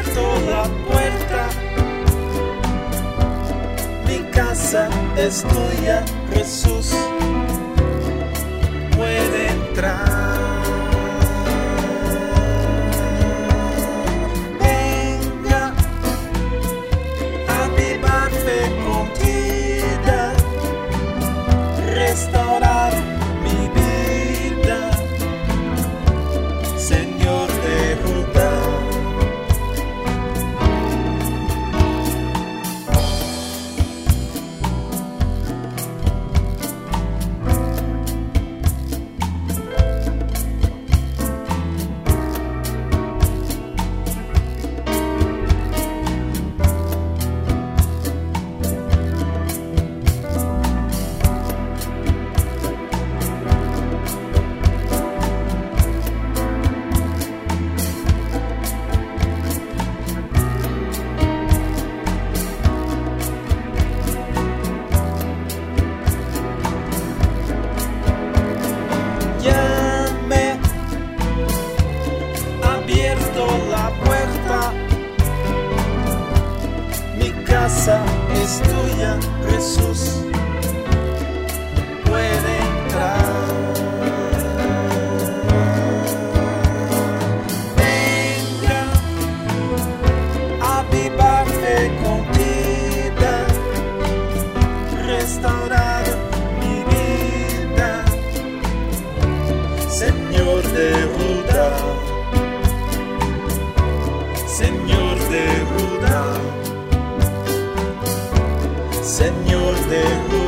abierto la puerta. Mi casa es tuya, Jesús. Puede entrar. Venga a avivar fecundidad, restaurar mi vida, Señor de Judá. Es tuya, Jesús, puede entrar. Venga a avivar fecundidad, restaurar mi vida, Señor de Judá, Señor de Judá, Señor de Judá.